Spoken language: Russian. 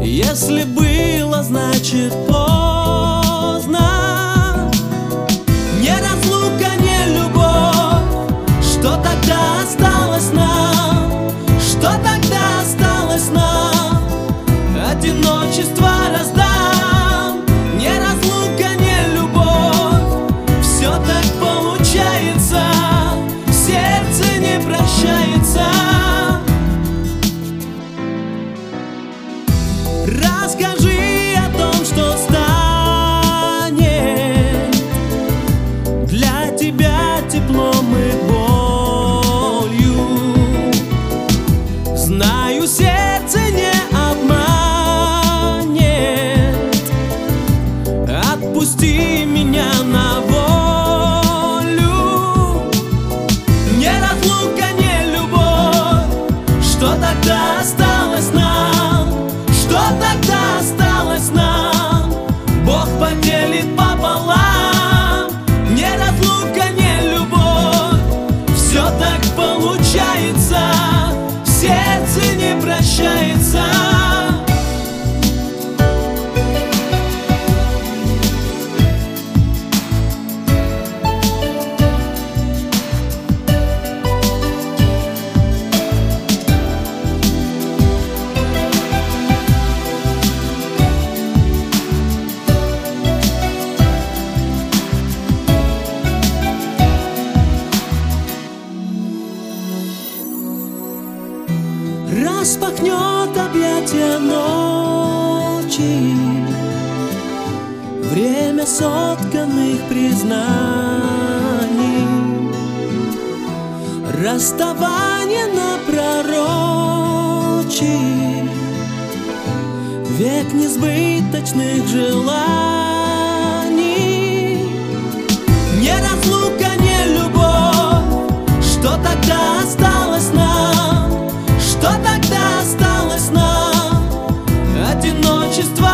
Если было, значит поздно. Не разлука, не любовь. Что тогда осталось нам? Что тогда осталось нам? Одиночество раздам. Не разлука, не любовь. Все так получается, сердце не прощается. Расскажи о том, что станет для тебя теплом и болью. Знаю, сердце не обманет. Отпусти меня на волю. Не разлука, не любовь. Что тогда осталось нам? Что тогда осталось нам? Бог поделит пополам. Не разлука, не любовь. Все так получается, сердце не прощается. Распахнет объятия ночи, время сотканных признаний, расставание напророчит, век несбыточных желаний. Не разлука, не любовь. Что тогда осталось нам? Что тогда осталось нам? Одиночество